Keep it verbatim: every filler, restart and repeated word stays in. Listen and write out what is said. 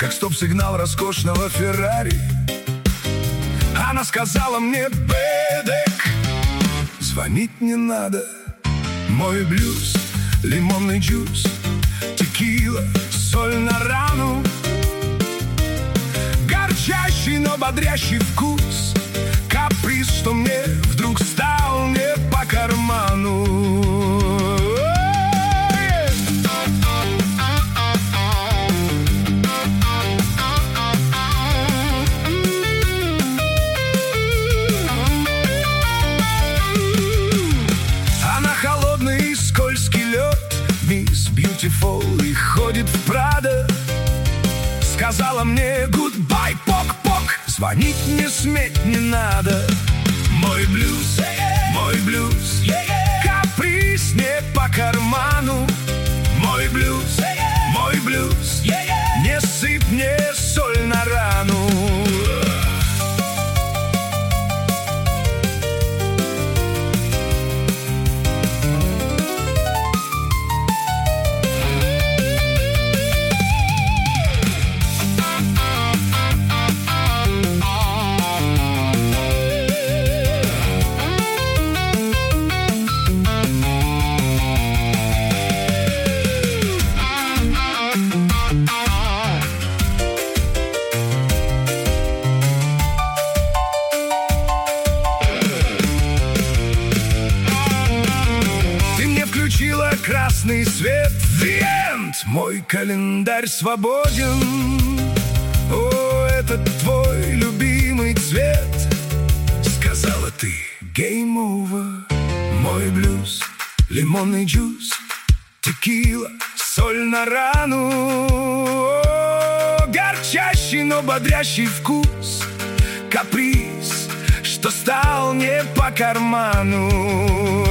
как стоп-сигнал роскошного Феррари. Она сказала мне: бэдэк, звонить не надо. Мой блюз, лимонный джус, текила, соль на рану, горчащий, но бодрящий вкус, каприз, что мне вдруг стал не по карману. Она холодный и скользкий лед, мисс Бьютифул, и ходит в Прадо. Сказала мне: гудбай, пок-пок, звонить не сметь не надо. Мой блюз, мой блюз, каприз не по карману. Мой блюз, мой блюз, не сыпь мне соль на рану. Включила красный свет, the end. Мой календарь свободен. О, это твой любимый цвет. Сказала ты: game over. Мой блюз, лимонный джус, текила, соль на рану. О, горчащий, но бодрящий вкус, каприз, что стал не по карману.